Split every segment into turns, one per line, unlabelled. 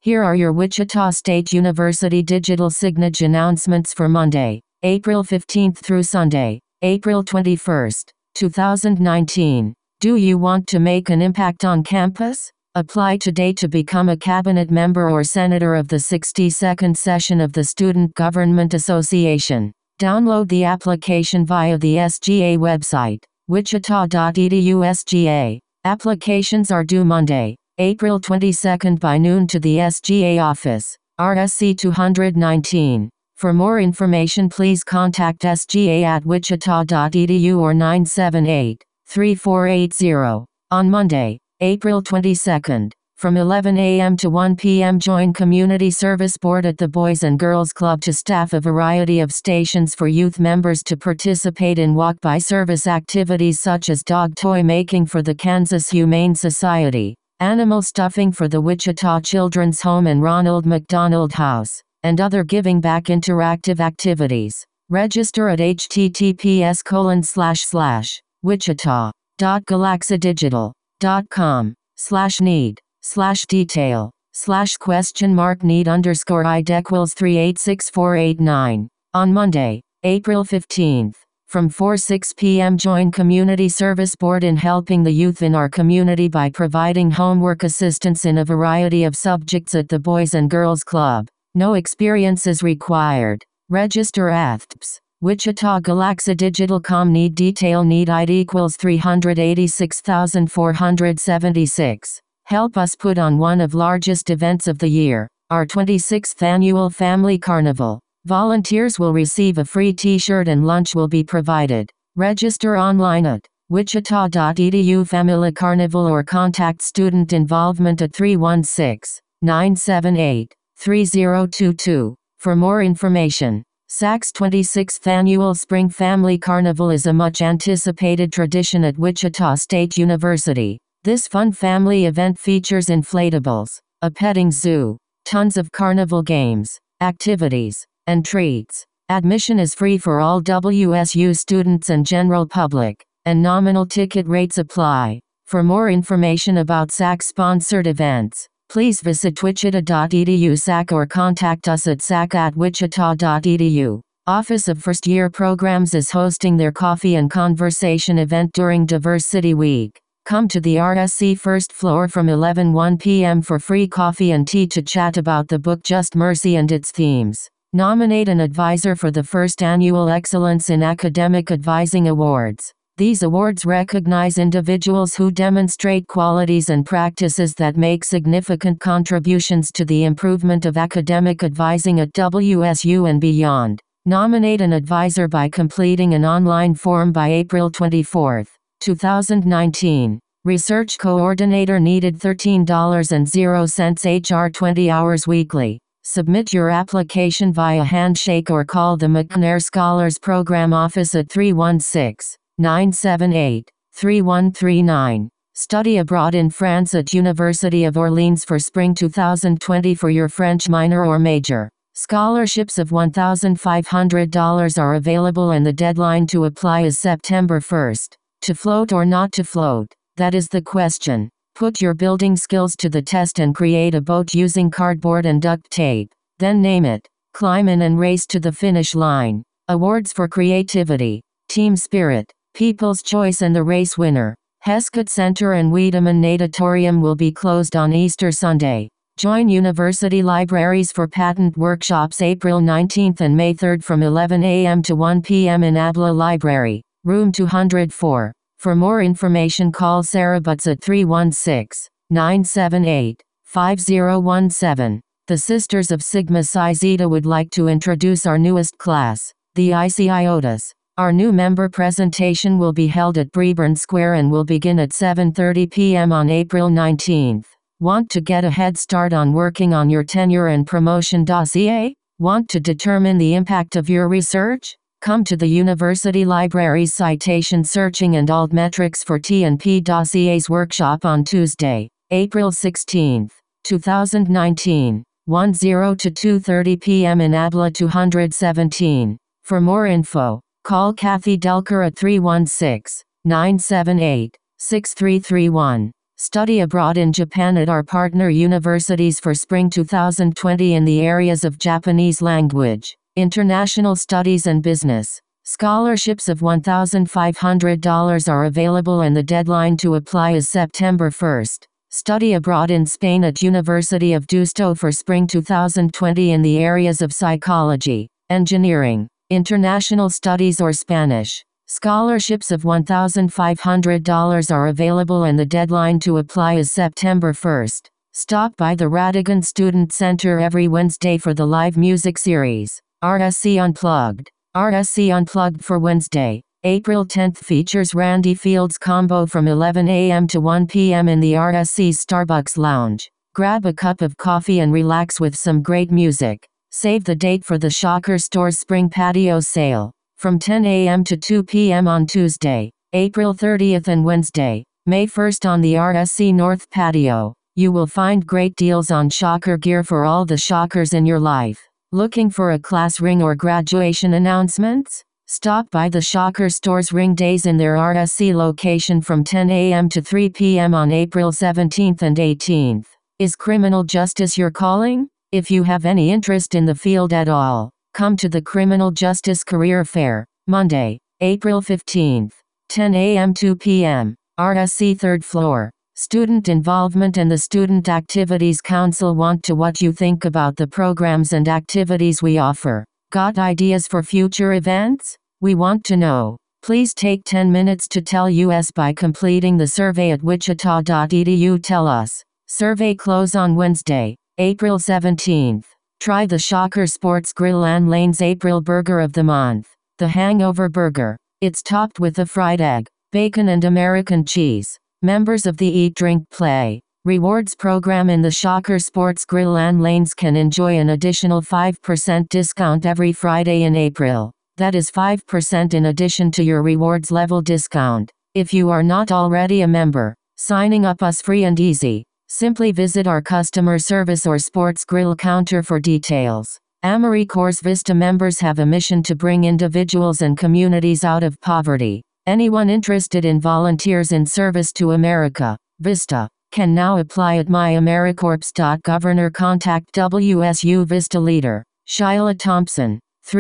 Here are your Wichita State University digital signage announcements for Monday, April 15th through Sunday, April 21st, 2019. Do you want to make an impact on campus? Apply today to become a cabinet member or senator of the 62nd session of the Student Government Association. Download the application via the SGA website, wichita.edu SGA. Applications are due Monday, April 22nd by noon to the SGA office, RSC 219. For more information please contact SGA at wichita.edu or 978-3480. On Monday, April 22nd, from 11 a.m. to 1 p.m. join Community Service Board at the Boys and Girls Club to staff a variety of stations for youth members to participate in walk-by service activities such as dog toy making for the Kansas Humane Society, animal stuffing for the Wichita Children's Home and Ronald McDonald House, and other giving back interactive activities. Register at https://wichita.galaxydigital.com/need/detail/need_id_3864889. On Monday, April 15th, from 4-6 p.m. join Community Service Board in helping the youth in our community by providing homework assistance in a variety of subjects at the Boys and Girls Club. No experience is required. Register at Wichita Galaxy Digital.com. Need detail need ID equals 386,476. Help us put on one of largest events of the year, our 26th annual Family Carnival. Volunteers will receive a free t-shirt and lunch will be provided. Register online at wichita.edu Family Carnival or contact Student Involvement at 316-978-3022. For more information. SAC's 26th Annual Spring Family Carnival is a much-anticipated tradition at Wichita State University. This fun family event features inflatables, a petting zoo, tons of carnival games, activities, and treats. Admission is free for all WSU students and general public, and nominal ticket rates apply. For more information about SAC-sponsored events, please visit wichita.edu SAC or contact us at sac@wichita.edu. Office of First Year Programs is hosting their Coffee and Conversation event during Diversity Week. Come to the RSC first floor from 11:1 p.m. for free coffee and tea to chat about the book Just Mercy and its themes. Nominate an advisor for the first annual Excellence in Academic Advising Awards. These awards recognize individuals who demonstrate qualities and practices that make significant contributions to the improvement of academic advising at WSU and beyond. Nominate an advisor by completing an online form by April 24, 2019. Research coordinator needed $13.00 HR 20 hours weekly. Submit your application via handshake or call the McNair Scholars Program office at 316-978-3139. Study abroad in France at University of Orleans for spring 2020 for your French minor or major. Scholarships of $1,500 are available and the deadline to apply is September 1st. To float or not to float? That is the question. Put your building skills to the test and create a boat using cardboard and duct tape. Then name it. Climb in and race to the finish line. Awards for creativity, team spirit, People's Choice and the race winner. Heskett Center and Wiedemann Natatorium will be closed on Easter Sunday. Join university libraries for patent workshops April 19th and May 3rd from 11 a.m. to 1 p.m. in Abla Library, room 204. For more information call Sarah Butts at 316-978-5017. The Sisters of Sigma Psi Zeta would like to introduce our newest class, the Icy Iotas. Our new member presentation will be held at Breburn Square and will begin at 7:30 p.m. on April 19th. Want to get a head start on working on your tenure and promotion dossier? Want to determine the impact of your research? Come to the University Library's Citation Searching and Altmetrics for T&P Dossiers workshop on Tuesday, April 16, 2019, 10 to 2:30 p.m. in Abla 217. For more info, call Kathy Delker at 316-978-6331. Study abroad in Japan at our partner universities for spring 2020 in the areas of Japanese language, international studies and business. Scholarships of $1,500 are available and the deadline to apply is September 1st. Study abroad in Spain at University of Deusto for spring 2020 in the areas of psychology, engineering, international studies or Spanish. Scholarships of $1,500 are available and the deadline to apply is September 1st. Stop by the Radigan Student Center every Wednesday for the live music series, RSC Unplugged. RSC Unplugged for Wednesday, April 10th features Randy Fields combo from 11 a.m. to 1 p.m. in the RSC's Starbucks Lounge. Grab a cup of coffee and relax with some great music. Save the date for the Shocker Store's Spring Patio Sale, from 10 a.m. to 2 p.m. on Tuesday, April 30th and Wednesday, May 1st on the RSC North Patio. You will find great deals on Shocker gear for all the Shockers in your life. Looking for a class ring or graduation announcements? Stop by the Shocker Store's Ring Days in their RSC location from 10 a.m. to 3 p.m. on April 17th and 18th. Is criminal justice your calling? If you have any interest in the field at all, come to the Criminal Justice Career Fair, Monday, April 15th, 10 a.m. 2 p.m., RSC 3rd floor. Student involvement and the Student Activities Council want to what you think about the programs and activities we offer. Got ideas for future events? We want to know. Please take 10 minutes to tell us by completing the survey at wichita.edu. Tell us. Survey close on Wednesday, April 17th. Try the Shocker Sports Grill and Lane's April Burger of the Month. The Hangover Burger. It's topped with a fried egg, bacon and American cheese. Members of the Eat Drink Play Rewards program in the Shocker Sports Grill and Lanes can enjoy an additional 5% discount every Friday in April. That is 5% in addition to your rewards level discount. If you are not already a member, signing up is free and easy. Simply visit our customer service or sports grill counter for details. AmeriCorps Vista members have a mission to bring individuals and communities out of poverty. Anyone interested in volunteers in service to America, Vista, can now apply at myamericorps.gov. Contact WSU Vista leader, Shyla Thompson,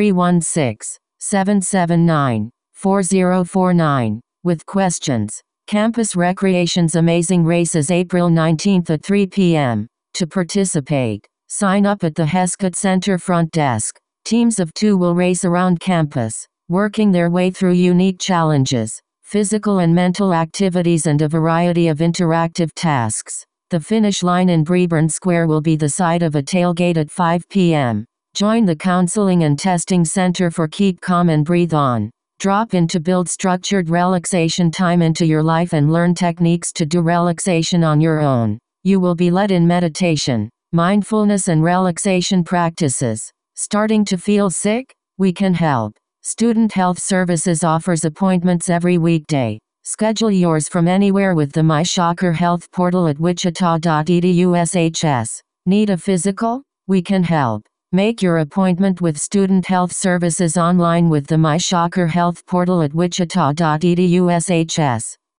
316-779-4049, with questions. Campus Recreation's Amazing Race is April 19th at 3 p.m. To participate, sign up at the Heskett Center front desk. Teams of 2 will race around campus, working their way through unique challenges, physical and mental activities and a variety of interactive tasks. The finish line in Breburn Square will be the site of a tailgate at 5 p.m. Join the Counseling and Testing Center for Keep Calm and Breathe On. Drop in to build structured relaxation time into your life and learn techniques to do relaxation on your own. You will be led in meditation, mindfulness and relaxation practices. Starting to feel sick? We can help. Student Health Services offers appointments every weekday. Schedule yours from anywhere with the MyShocker Health portal at wichita.edu/SHS. Need a physical? We can help. Make your appointment with Student Health Services online with the MyShocker Health portal at wichita.edu/SHS.